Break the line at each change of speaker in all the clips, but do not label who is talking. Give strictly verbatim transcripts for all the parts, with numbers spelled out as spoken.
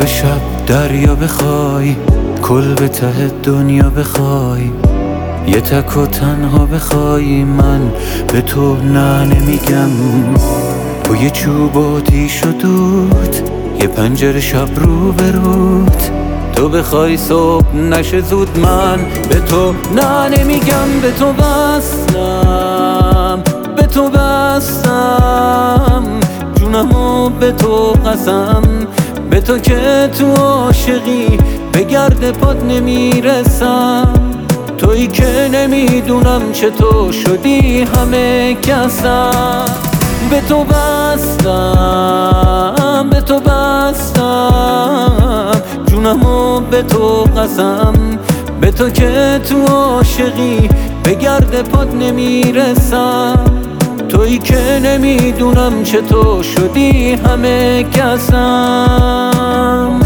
نصف شب دریا بخوای، کل به ته دنیا بخوای، یه تک و تنها بخوای، من به تو نه نمیگم. تو یه چوب آتیش و دود، یه پنجره شب رو برود، تو بخوای صبح نشه زود، من به تو نه نمیگم. به تو بستم، به تو بستم جونمو، به تو قسم، به تو که تو عاشقی به گرد پات نمیرسم. تویی که نمیدونم چطور شدی همه کسم. به تو بستم، به تو بستم جونمو، به تو قسم، به تو که تو عاشقی به گرد پات نمیرسم. تویی که نمیدونم چطور شدی همه کسم.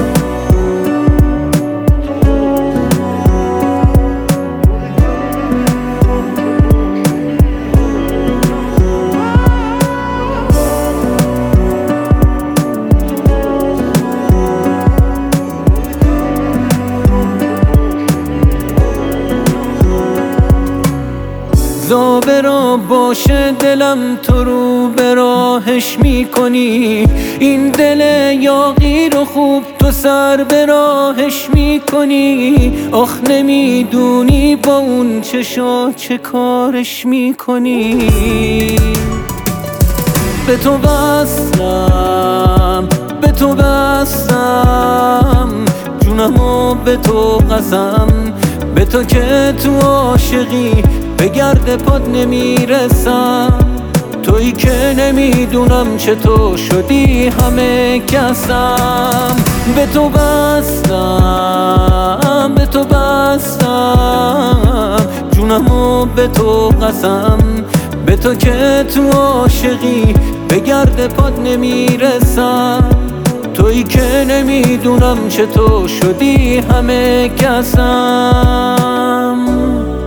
زابرا باشه دلم، تو رو به راهش میکنی، این دل یاغی رو خوب تو سر به راهش میکنی. آخ نمیدونی با اون چشا چه کارش میکنی. به تو بستم، به تو بستم جونمو، به تو قسم، به تو که تو عاشقی به گرد پات نمیرسم. تویی که نمیدونم چطور شدی همه کسم. به تو بستم، به تو بستم جونمو، به تو قسم، به تو که تو عاشقی به گرد پات نمیرسم. تویی که نمیدونم چطور شدی همه کسم.